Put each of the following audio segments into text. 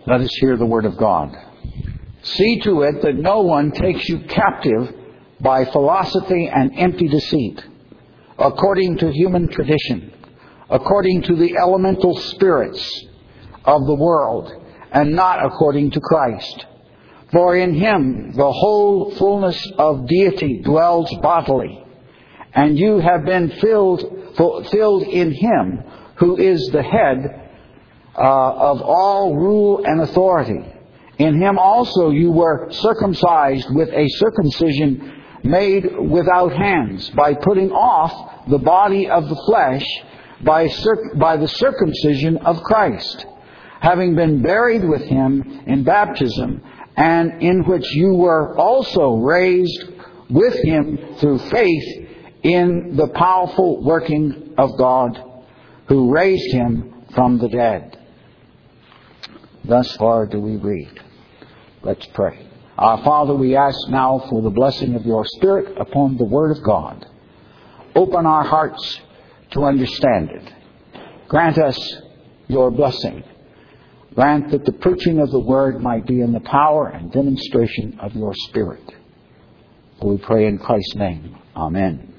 Let us hear the Word of God. See to it that no one takes you captive by philosophy and empty deceit, according to human tradition, according to the elemental spirits of the world, and not according to Christ. For in Him the whole fullness of deity dwells bodily, and you have been filled in Him, who is the head of all rule and authority. In Him also you were circumcised with a circumcision made without hands, by putting off the body of the flesh by the circumcision of Christ, having been buried with Him in baptism, and in which you were also raised with Him through faith in the powerful working of God, who raised Him from the dead. Thus far do we read. Let's pray. Our Father, we ask now for the blessing of Your Spirit upon the Word of God. Open our hearts to understand it. Grant us Your blessing. Grant that the preaching of the Word might be in the power and demonstration of Your Spirit. For we pray in Christ's name. Amen.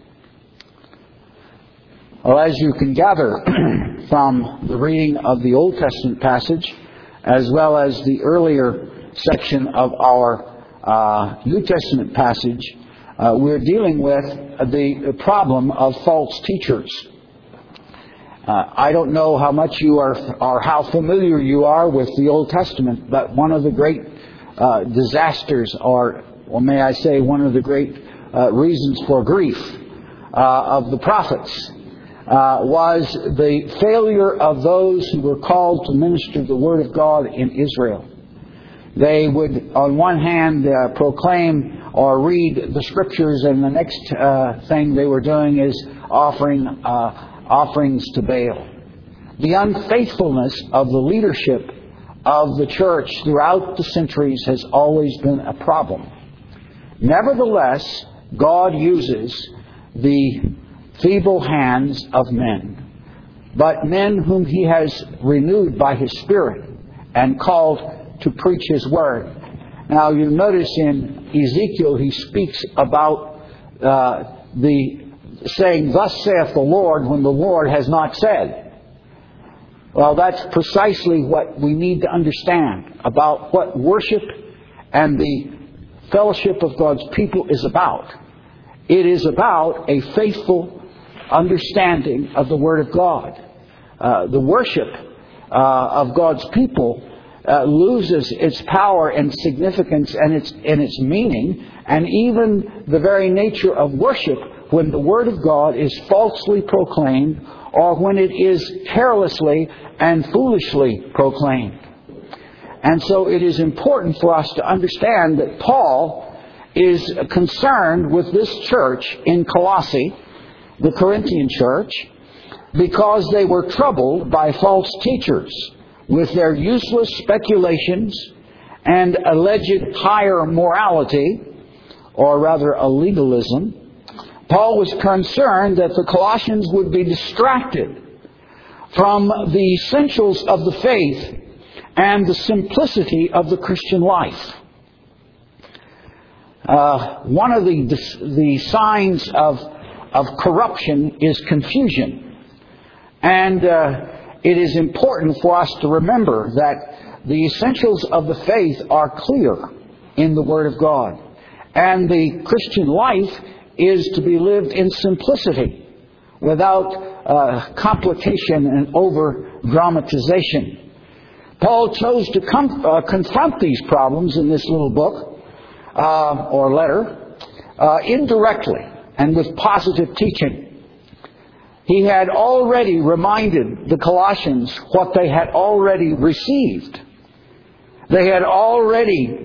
Well, as you can gather from the reading of the Old Testament passage, as well as the earlier section of our New Testament passage, we're dealing with the problem of false teachers. I don't know how much you are, or how familiar you are with the Old Testament, but one of the great disasters, or may I say, one of the great reasons for grief of the prophets was the failure of those who were called to minister the Word of God in Israel. They would, on one hand, proclaim or read the Scriptures, and the next thing they were doing is offering offerings to Baal. The unfaithfulness of the leadership of the church throughout the centuries has always been a problem. Nevertheless, God uses the feeble hands of men, but men whom He has renewed by His Spirit and called to preach His Word. Now, you notice in Ezekiel, he speaks about the saying, "Thus saith the Lord," when the Lord has not said. Well, that's precisely what we need to understand about what worship and the fellowship of God's people is about. It is about a faithful understanding of the Word of God. The worship of God's people loses its power and significance and its meaning, and even the very nature of worship when the Word of God is falsely proclaimed, or when it is carelessly and foolishly proclaimed. And so it is important for us to understand that Paul is concerned with this church in Colossae, the Corinthian church, because they were troubled by false teachers with their useless speculations and alleged higher morality, or rather a legalism. Paul was concerned that the Colossians would be distracted from the essentials of the faith and the simplicity of the Christian life. One of the signs of corruption is confusion. And it is important for us to remember that the essentials of the faith are clear in the Word of God. And the Christian life is to be lived in simplicity, without complication and over-dramatization. Paul chose to confront these problems in this little book, or letter, indirectly and with positive teaching. He had already reminded the Colossians what they had already received. They had already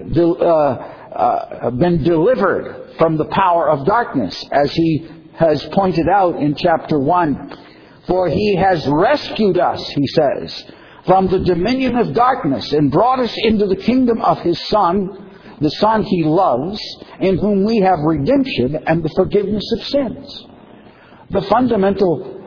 been delivered from the power of darkness, as he has pointed out in chapter 1. For He has rescued us, he says, from the dominion of darkness and brought us into the kingdom of His Son, the Son He loves, in whom we have redemption and the forgiveness of sins. The fundamental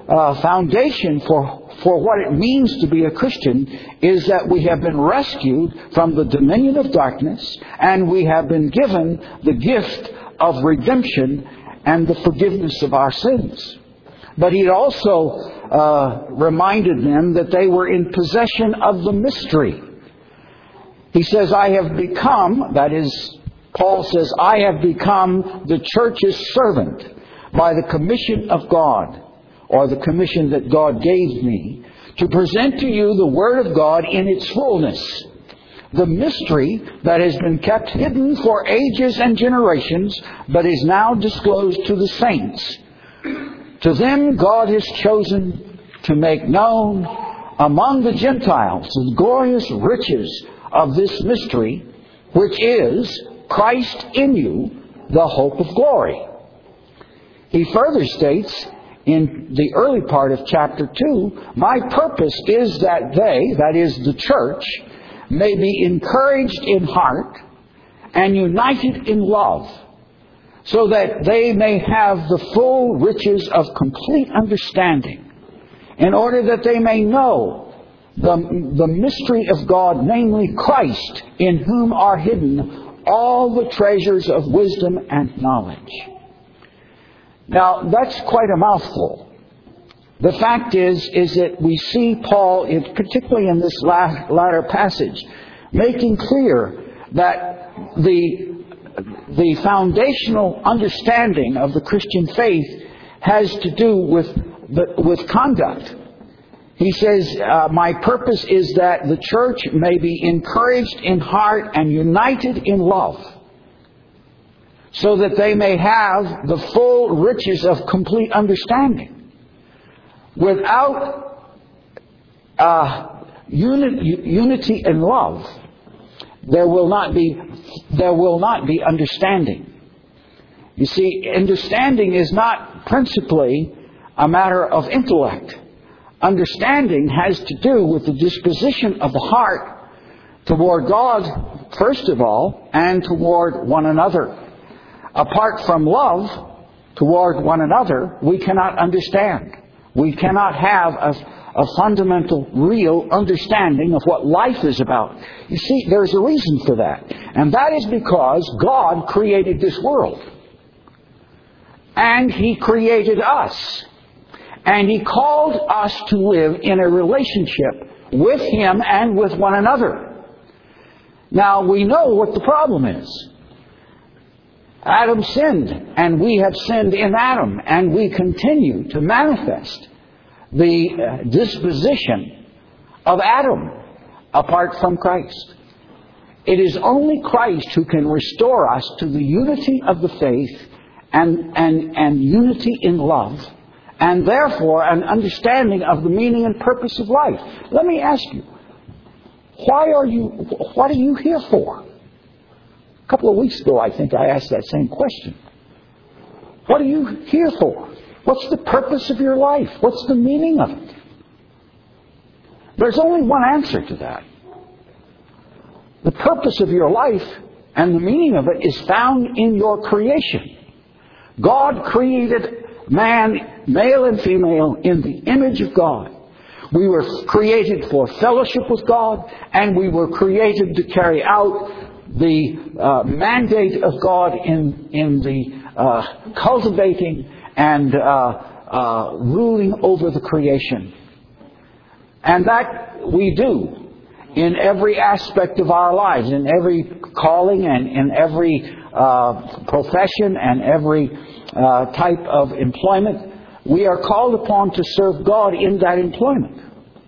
foundation for what it means to be a Christian is that we have been rescued from the dominion of darkness, and we have been given the gift of redemption and the forgiveness of our sins. But he also reminded them that they were in possession of the mystery. He says, I have become, that is, Paul says, I have become the church's servant by the commission of God, or the commission that God gave me, to present to you the Word of God in its fullness. The mystery that has been kept hidden for ages and generations, but is now disclosed to the saints. To them God has chosen to make known among the Gentiles the glorious riches of this mystery, which is Christ in you, the hope of glory. He further states in the early part of chapter 2, my purpose is that they, that is the church, may be encouraged in heart and united in love, so that they may have the full riches of complete understanding, in order that they may know the mystery of God, namely Christ, in whom are hidden all the treasures of wisdom and knowledge. Now, that's quite a mouthful. The fact is that we see Paul, particularly in this latter passage, making clear that the foundational understanding of the Christian faith has to do with conduct. He says, my purpose is that the church may be encouraged in heart and united in love, so that they may have the full riches of complete understanding. Without unity in love, there will not be understanding. You see, understanding is not principally a matter of intellect. Understanding has to do with the disposition of the heart toward God, first of all, and toward one another. Apart from love toward one another, we cannot understand. We cannot have a fundamental, real understanding of what life is about. You see, there's a reason for that. And that is because God created this world. And He created us. And He called us to live in a relationship with Him and with one another. Now, we know what the problem is. Adam sinned, and we have sinned in Adam, and we continue to manifest the disposition of Adam apart from Christ. It is only Christ who can restore us to the unity of the faith and unity in love, and therefore an understanding of the meaning and purpose of life. Let me ask you, what are you here for? A couple of weeks ago, I think I asked that same question. What are you here for? What's the purpose of your life? What's the meaning of it? There's only one answer to that. The purpose of your life and the meaning of it is found in your creation. God created man, male and female, in the image of God. We were created for fellowship with God, and we were created to carry out the mandate of God in the cultivating and ruling over the creation. And that we do in every aspect of our lives, in every calling and in every profession and every type of employment. We are called upon to serve God in that employment.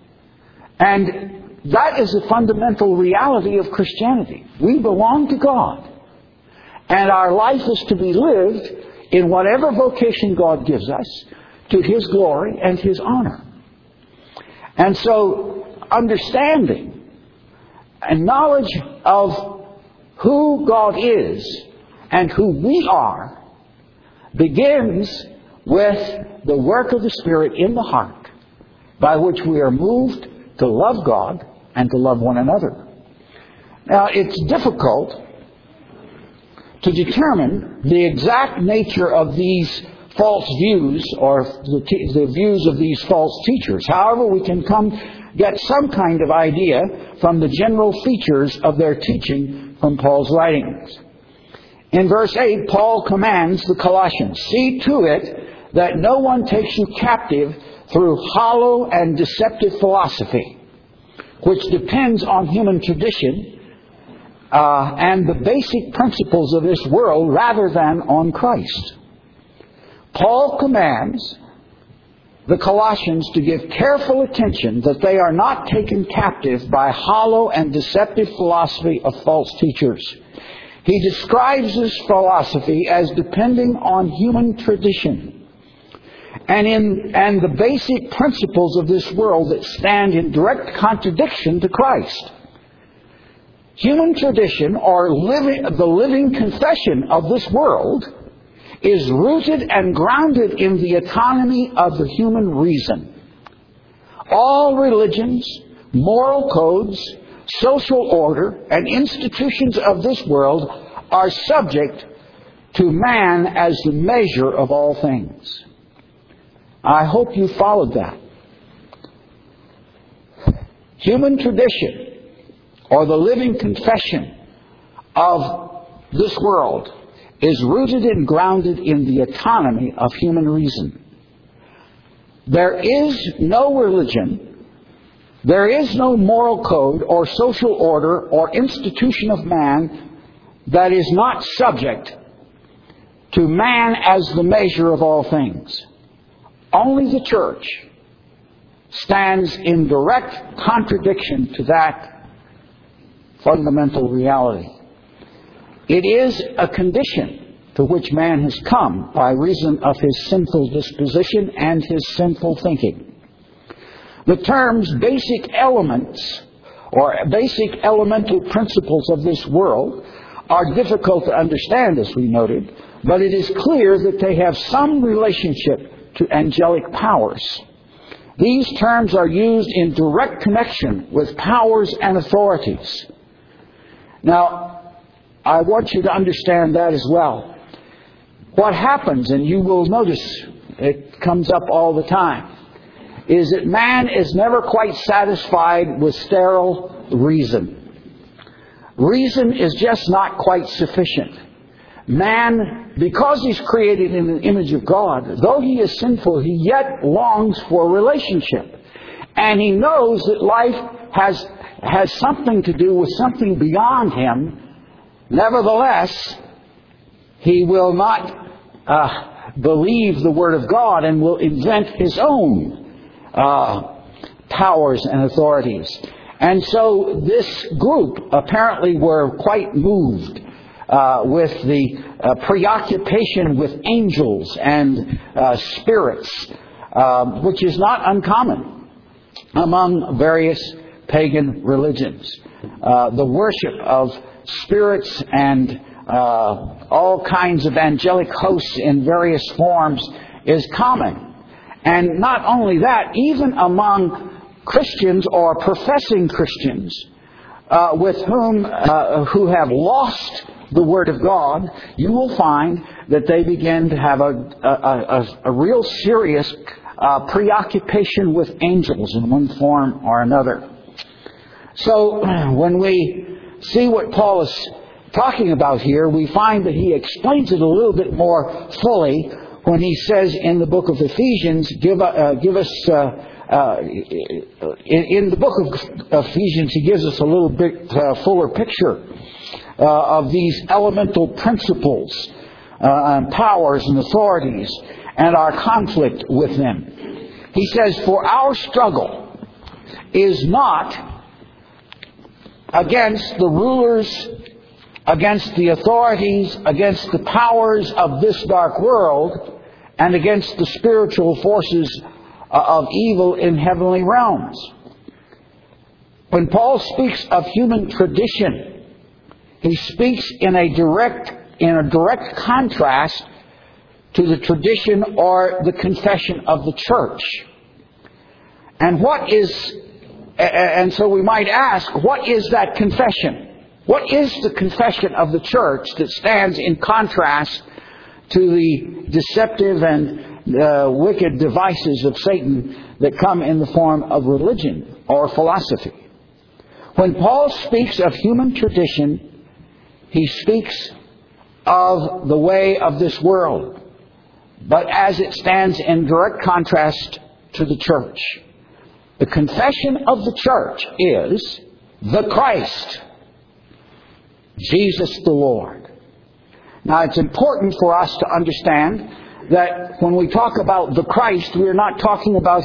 And that is the fundamental reality of Christianity. We belong to God. And our life is to be lived in whatever vocation God gives us to His glory and His honor. And so, understanding and knowledge of who God is and who we are begins with the work of the Spirit in the heart, by which we are moved to love God and to love one another. Now, it's difficult to determine the exact nature of these false views or the views of these false teachers. However, we can get some kind of idea from the general features of their teaching from Paul's writings. In verse 8, Paul commands the Colossians, "See to it that no one takes you captive through hollow and deceptive philosophy, which depends on human tradition and the basic principles of this world rather than on Christ." Paul commands the Colossians to give careful attention that they are not taken captive by hollow and deceptive philosophy of false teachers. He describes this philosophy as depending on human tradition and the basic principles of this world that stand in direct contradiction to Christ. Human tradition, or the living confession of this world, is rooted and grounded in the autonomy of the human reason. All religions, moral codes, social order, and institutions of this world are subject to man as the measure of all things. I hope you followed that. Human tradition, or the living confession of this world, is rooted and grounded in the autonomy of human reason. There is no religion, there is no moral code or social order or institution of man that is not subject to man as the measure of all things. Only the church stands in direct contradiction to that fundamental reality. It is a condition to which man has come by reason of his sinful disposition and his sinful thinking. The terms basic elements or basic elemental principles of this world are difficult to understand, as we noted, but it is clear that they have some relationship to angelic powers. These terms are used in direct connection with powers and authorities. Now, I want you to understand that as well. What happens, and you will notice it comes up all the time, is that man is never quite satisfied with sterile reason. Reason is just not quite sufficient. Man, because he's created in the image of God, though he is sinful, he yet longs for relationship. And he knows that life has something to do with something beyond him. Nevertheless, he will not believe the Word of God and will invent his own powers and authorities. And so this group apparently were quite moved with the preoccupation with angels and spirits, which is not uncommon among various pagan religions. The worship of spirits and all kinds of angelic hosts in various forms is common. And not only that, even among Christians or professing Christians with whom who have lost the Word of God, you will find that they begin to have a real serious preoccupation with angels in one form or another. So when we see what Paul is talking about here, we find that he explains it a little bit more fully when he says in the book of Ephesians, in the book of Ephesians, he gives us a little bit fuller picture of these elemental principles, and powers and authorities, and our conflict with them. He says, "For our struggle is not against the rulers, against the authorities, against the powers of this dark world, and against the spiritual forces of evil in heavenly realms." When Paul speaks of human tradition, he speaks in a direct contrast to the tradition or the confession of the church. And so we might ask, what is that confession? What is the confession of the church that stands in contrast to the deceptive and wicked devices of Satan that come in the form of religion or philosophy. When Paul speaks of human tradition, he speaks of the way of this world, but as it stands in direct contrast to the church. The confession of the church is the Christ, Jesus the Lord. Now, it's important for us to understand that when we talk about the Christ, we are not talking about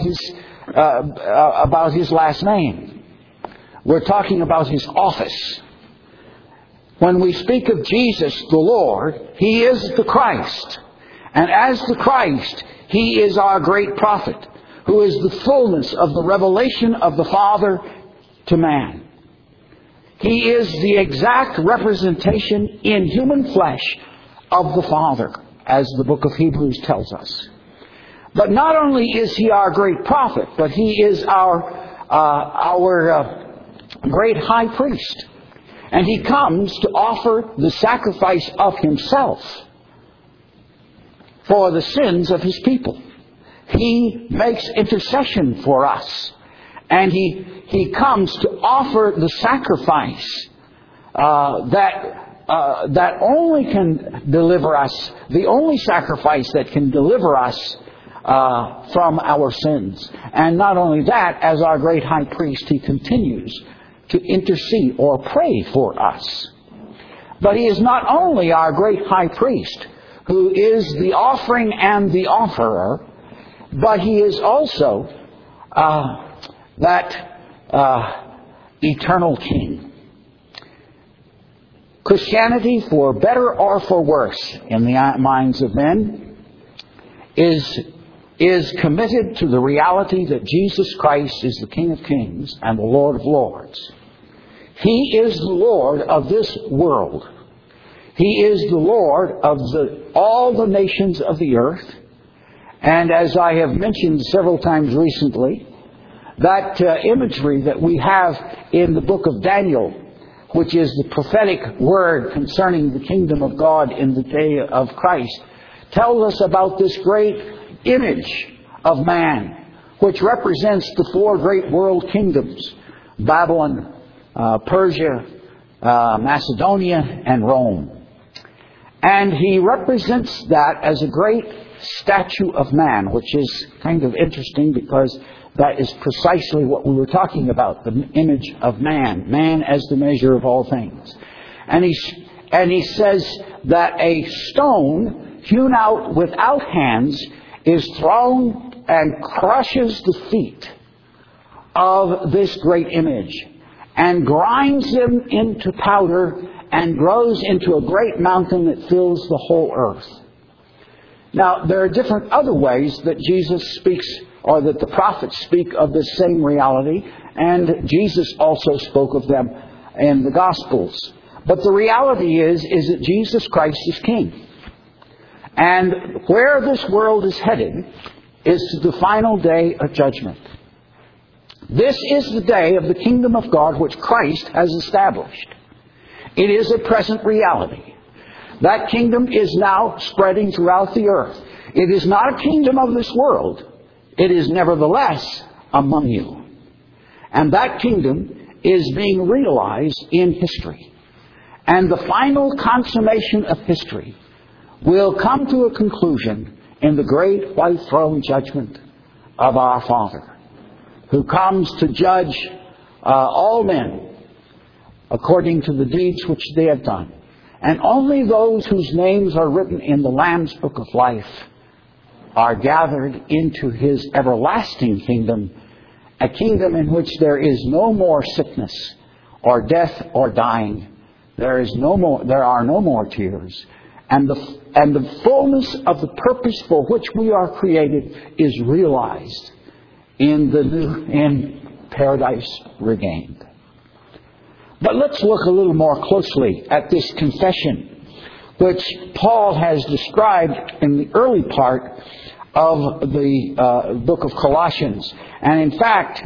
his last name. We're talking about his office. When we speak of Jesus the Lord, he is the Christ. And as the Christ, he is our great prophet, who is the fullness of the revelation of the Father to man. He is the exact representation in human flesh of the Father, as the book of Hebrews tells us. But not only is he our great prophet, but he is our great high priest. And he comes to offer the sacrifice of himself for the sins of his people. He makes intercession for us. And he comes to offer the sacrifice that only can deliver us, the only sacrifice that can deliver us from our sins. And not only that, as our great high priest, he continues to intercede or pray for us. But he is not only our great high priest, who is the offering and the offerer, but he is also that eternal king. Christianity, for better or for worse in the minds of men, is committed to the reality that Jesus Christ is the King of Kings and the Lord of Lords. He is the Lord of this world. He is the Lord of all the nations of the earth. And as I have mentioned several times recently, that imagery that we have in the book of Daniel, which is the prophetic word concerning the kingdom of God in the day of Christ, tells us about this great image of man, which represents the four great world kingdoms: Babylon, Persia, Macedonia, and Rome. And he represents that as a great statue of man, which is kind of interesting because that is precisely what we were talking about, the image of man, man as the measure of all things. And he says that a stone hewn out without hands is thrown and crushes the feet of this great image and grinds them into powder and grows into a great mountain that fills the whole earth. Now, there are different other ways that Jesus speaks, or that the prophets speak of this same reality, and Jesus also spoke of them in the Gospels. But the reality is that Jesus Christ is King. And where this world is headed is to the final day of judgment. This is the day of the kingdom of God which Christ has established. It is a present reality. That kingdom is now spreading throughout the earth. It is not a kingdom of this world. It is nevertheless among you. And that kingdom is being realized in history. And the final consummation of history will come to a conclusion in the great white throne judgment of our Father, who comes to judge all men according to the deeds which they have done. And only those whose names are written in the Lamb's Book of Life are gathered into his everlasting kingdom, a kingdom in which there is no more sickness or death or dying. There are no more tears. And the fullness of the purpose for which we are created is realized in paradise regained. But let's look a little more closely at this confession, which Paul has described in the early part of the book of Colossians. And in fact,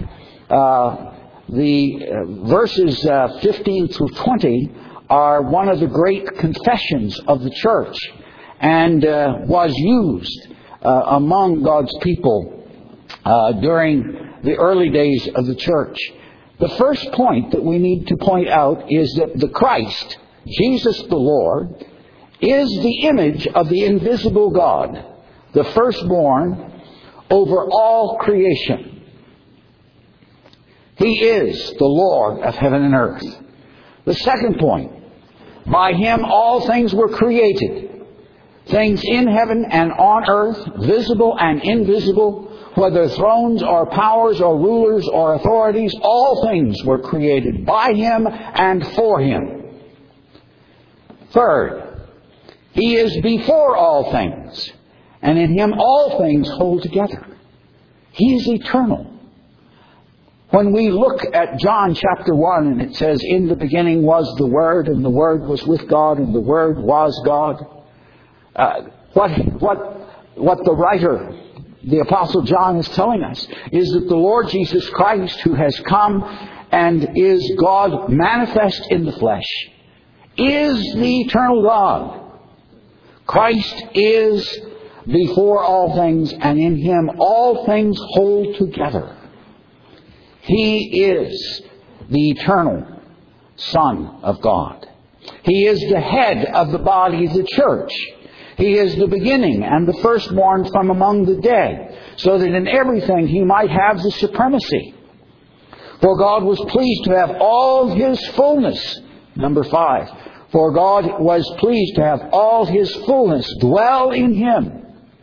the verses 15 through 20 are one of the great confessions of the church. and was used among God's people during the early days of the church. The first point that we need to point out is that the Christ, Jesus the Lord, is the image of the invisible God, the firstborn over all creation. He is the Lord of heaven and earth. The second point, by Him all things were created, things in heaven and on earth, visible and invisible, whether thrones or powers or rulers or authorities, all things were created by Him and for Him. Third, He is before all things, and in Him all things hold together. He is eternal. When we look at John chapter 1, and it says, "In the beginning was the Word, and the Word was with God, and the Word was God." What the writer, the Apostle John, is telling us is that the Lord Jesus Christ, who has come and is God manifest in the flesh, is the eternal God. Christ is before all things, and in Him all things hold together. He is the eternal Son of God. He is the head of the body of the church. He is the beginning and the firstborn from among the dead, so that in everything He might have the supremacy. For God was pleased to have all His fullness. Number 5. For God was pleased to have all His fullness dwell in Him,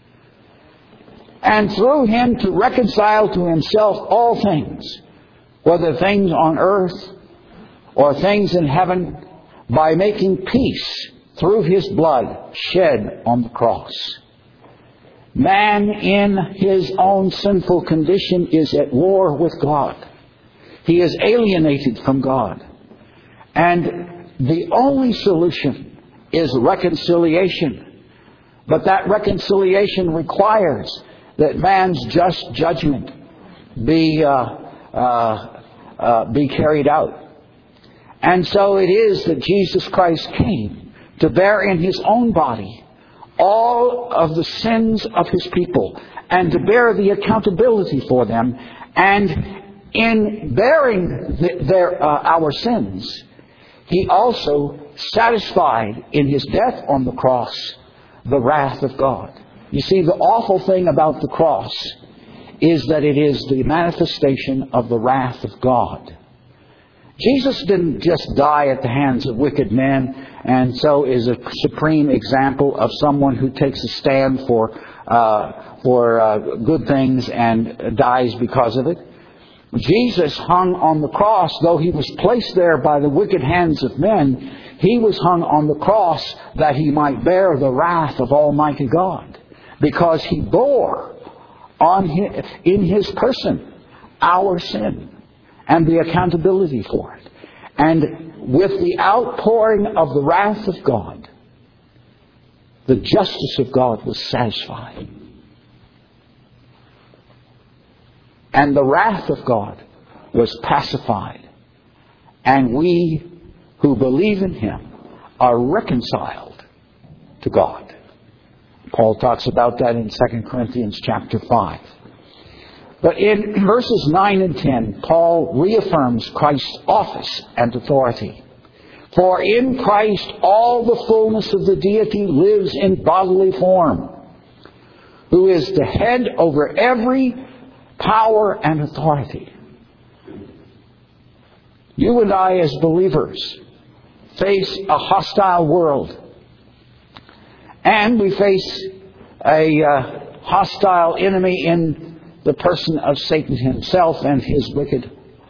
and through Him to reconcile to Himself all things, whether things on earth or things in heaven, by making peace through His blood shed on the cross. Man in his own sinful condition is at war with God. He is alienated from God. And the only solution is reconciliation. But that reconciliation requires that man's just judgment be carried out. And so it is that Jesus Christ came to bear in His own body all of the sins of His people, and to bear the accountability for them. And in bearing our sins, He also satisfied in His death on the cross the wrath of God. You see, the awful thing about the cross is that it is the manifestation of the wrath of God. Jesus didn't just die at the hands of wicked men, and so is a supreme example of someone who takes a stand for good things and dies because of it. Jesus hung on the cross, though He was placed there by the wicked hands of men. He was hung on the cross that He might bear the wrath of Almighty God, because He bore in His person our sin and the accountability for it. And with the outpouring of the wrath of God, the justice of God was satisfied. And the wrath of God was pacified. And we who believe in Him are reconciled to God. Paul talks about that in 2 Corinthians chapter 5. But in verses 9 and 10, Paul reaffirms Christ's office and authority. For in Christ all the fullness of the deity lives in bodily form, who is the head over every power and authority. You and I as believers face a hostile world. And we face a hostile enemy in the person of Satan himself and his wicked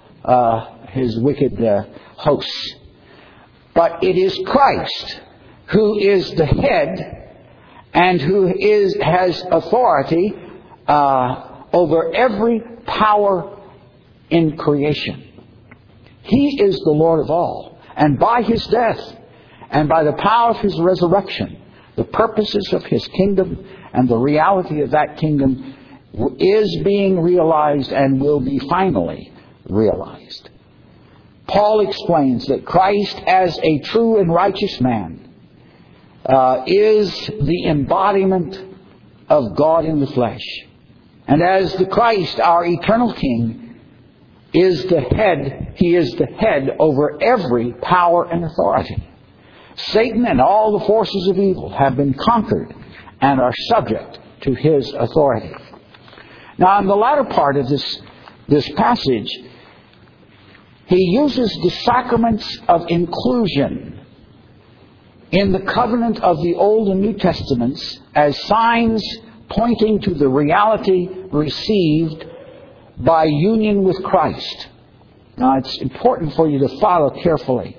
hosts. But it is Christ who is the head and who has authority over every power in creation. He is the Lord of all. And by His death and by the power of His resurrection, the purposes of His kingdom and the reality of that kingdom is being realized and will be finally realized. Paul explains that Christ, as a true and righteous man, is the embodiment of God in the flesh. And as the Christ, our eternal King, is the head, He is the head over every power and authority. Satan and all the forces of evil have been conquered and are subject to His authority. Now, in the latter part of this passage, he uses the sacraments of inclusion in the covenant of the Old and New Testaments as signs pointing to the reality received by union with Christ. Now, it's important for you to follow carefully.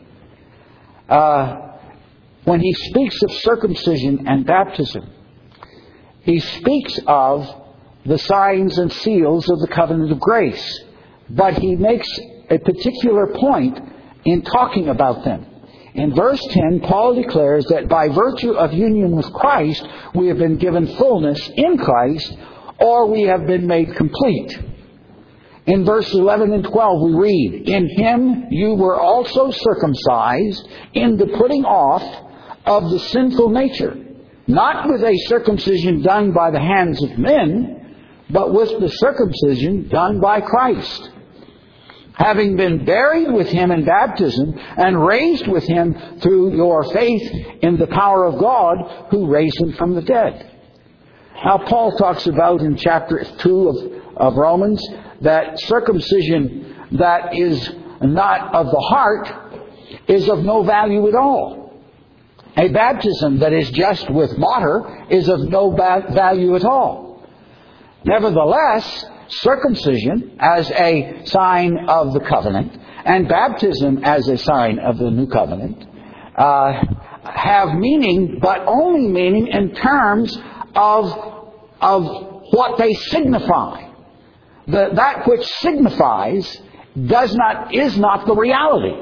When he speaks of circumcision and baptism, he speaks of the signs and seals of the covenant of grace. But he makes a particular point in talking about them. In verse 10, Paul declares that by virtue of union with Christ, we have been given fullness in Christ, or we have been made complete. In verses 11 and 12 we read, "In Him you were also circumcised in the putting off of the sinful nature, not with a circumcision done by the hands of men, but with the circumcision done by Christ, having been buried with Him in baptism and raised with Him through your faith in the power of God who raised Him from the dead." Now, Paul talks about in chapter 2 of Romans that circumcision that is not of the heart is of no value at all. A baptism that is just with water is of no value at all. Nevertheless, circumcision as a sign of the covenant and baptism as a sign of the new covenant have meaning, but only meaning in terms of what they signify. That which signifies is not the reality.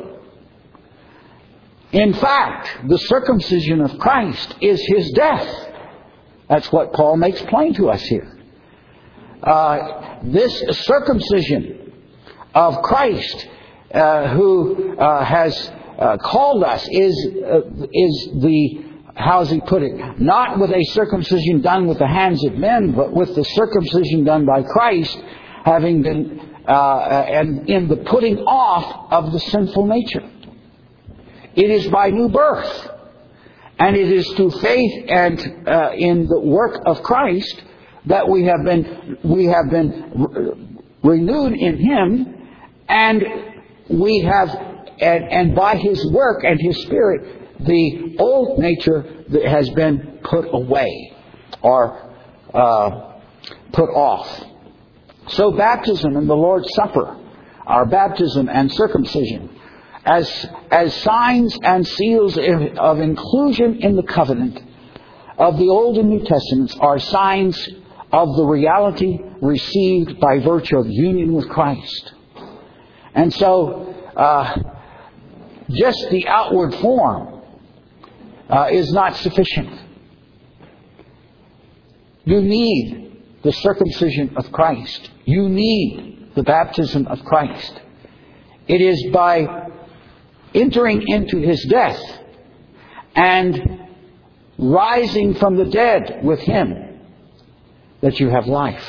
In fact, the circumcision of Christ is His death. That's what Paul makes plain to us here. This circumcision of Christ, who has called us, is the, how does he put it? Not with a circumcision done with the hands of men, but with the circumcision done by Christ, having been and in the putting off of the sinful nature. It is by new birth, and it is through faith and in the work of Christ that we have been renewed in Him, and we have, and by His work and His Spirit, the old nature that has been put away or put off. So baptism and the Lord's Supper, our baptism and circumcision, as signs and seals of inclusion in the covenant of the Old and New Testaments, are signs of the reality received by virtue of union with Christ. And so, just the outward form is not sufficient. You need the circumcision of Christ. You need the baptism of Christ. It is by entering into His death and rising from the dead with Him that you have life.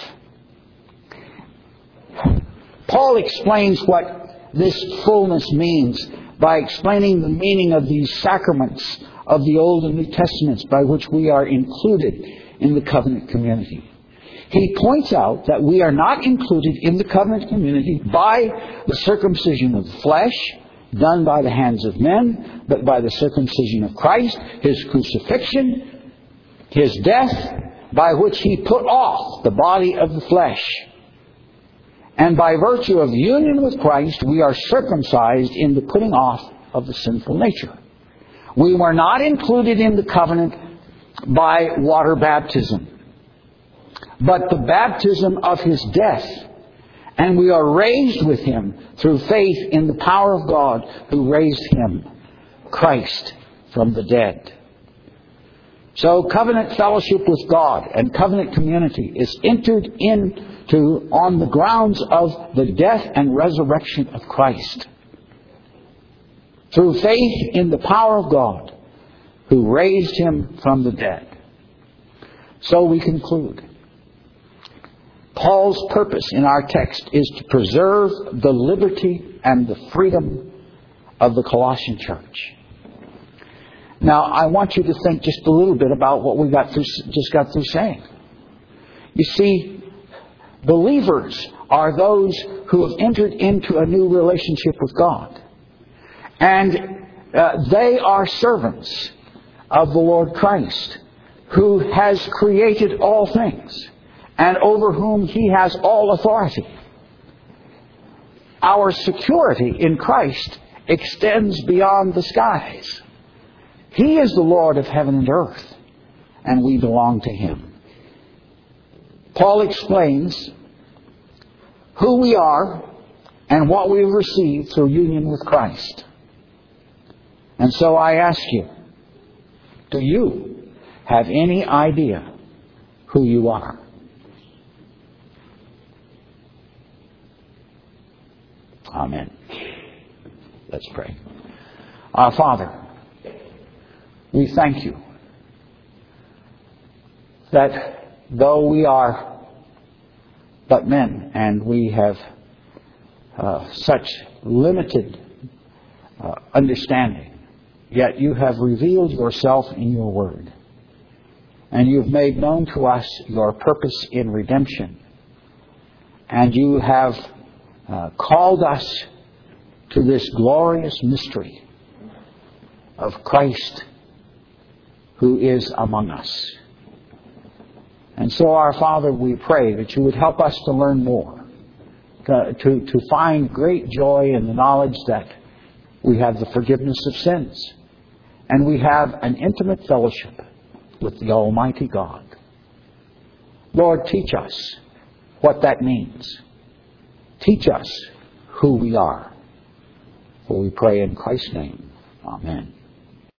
Paul explains what this fullness means by explaining the meaning of these sacraments of the Old and New Testaments by which we are included in the covenant community. He points out that we are not included in the covenant community by the circumcision of the flesh done by the hands of men, but by the circumcision of Christ, His crucifixion, His death, by which He put off the body of the flesh. And by virtue of union with Christ, we are circumcised in the putting off of the sinful nature. We were not included in the covenant by water baptism, but the baptism of His death. And we are raised with Him through faith in the power of God who raised Him, Christ, from the dead. So covenant fellowship with God and covenant community is entered into on the grounds of the death and resurrection of Christ. Through faith in the power of God who raised him from the dead. So we conclude. Paul's purpose in our text is to preserve the liberty and the freedom of the Colossian church. Now, I want you to think just a little bit about what we just got through saying. You see, believers are those who have entered into a new relationship with God. And they are servants of the Lord Christ, who has created all things and over whom He has all authority. Our security in Christ extends beyond the skies. He is the Lord of heaven and earth, and we belong to Him. Paul explains who we are and what we've received through union with Christ. And so I ask you, do you have any idea who you are? Amen. Let's pray. Our Father, we thank you that though we are but men and we have such limited understanding, yet you have revealed yourself in your word. And you've made known to us your purpose in redemption. And you have called us to this glorious mystery of Christ who is among us. And so, our Father, we pray that you would help us to learn more, to find great joy in the knowledge that we have the forgiveness of sins, and we have an intimate fellowship with the Almighty God. Lord, teach us what that means. Teach us who we are. For we pray in Christ's name. Amen.